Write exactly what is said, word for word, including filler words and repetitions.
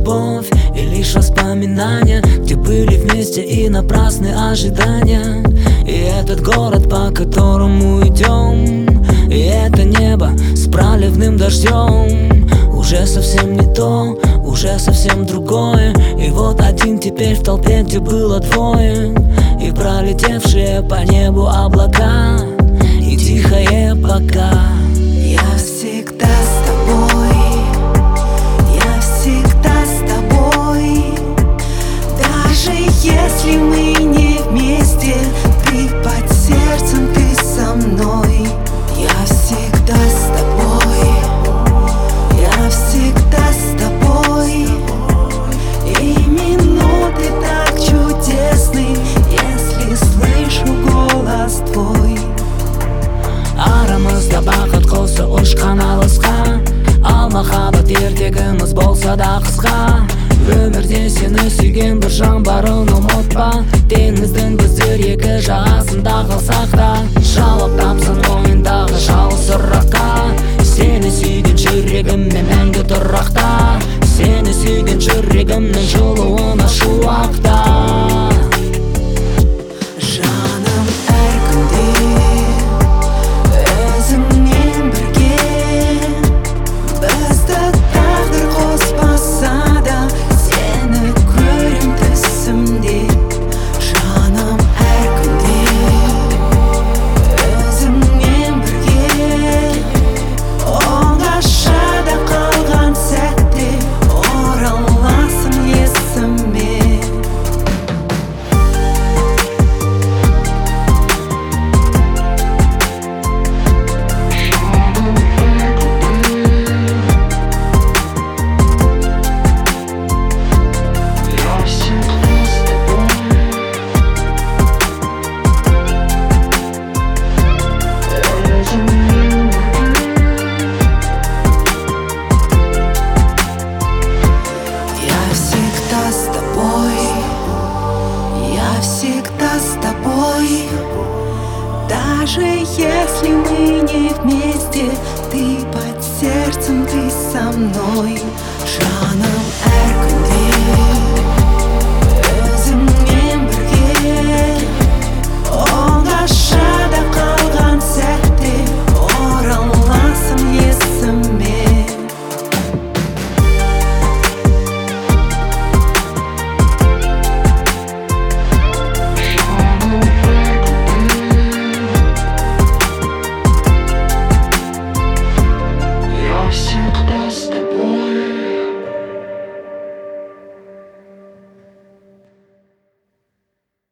любовь и лишь воспоминания, где были вместе и напрасны ожидания. И этот город, по которому идем, и это небо с проливным дождем уже совсем не то, уже совсем другое. И вот один теперь в толпе, где было двое, и пролетевшие по небу облака, и тихое пока. Я всегда с тобой, я всегда с тобой. Даже если мы не вместе, ты под сердцем, ты со мной. Я всегда с тобой, я всегда с тобой. И минуты так чудесны, если слышу голос твой. Aramızda бақыт құсы ұшқан алысқа, ал махаббат ертегіміз болса да қысқа. Өмірде сені сүйген бір жан барын ұмытпа. Теңіздің біздер екі жағасында қалсақ та, жауап тапсын ойындағы жалғыз сұраққа. Сені сүйген жүрегіммен мәңгі тұрақта, сені сүйген жүрегімнің жылуына шуақта. Жаным әр күнде өзіңмен бірге, бізді тағдыр қоспаса да, сені көрем түсімде. Жаным әр күнде өзіңмен бірге, оңашада қалған сәтте ораласың есіме. Я всегда с тобой, даже если мы не вместе, ты под сердцем, ты со мной.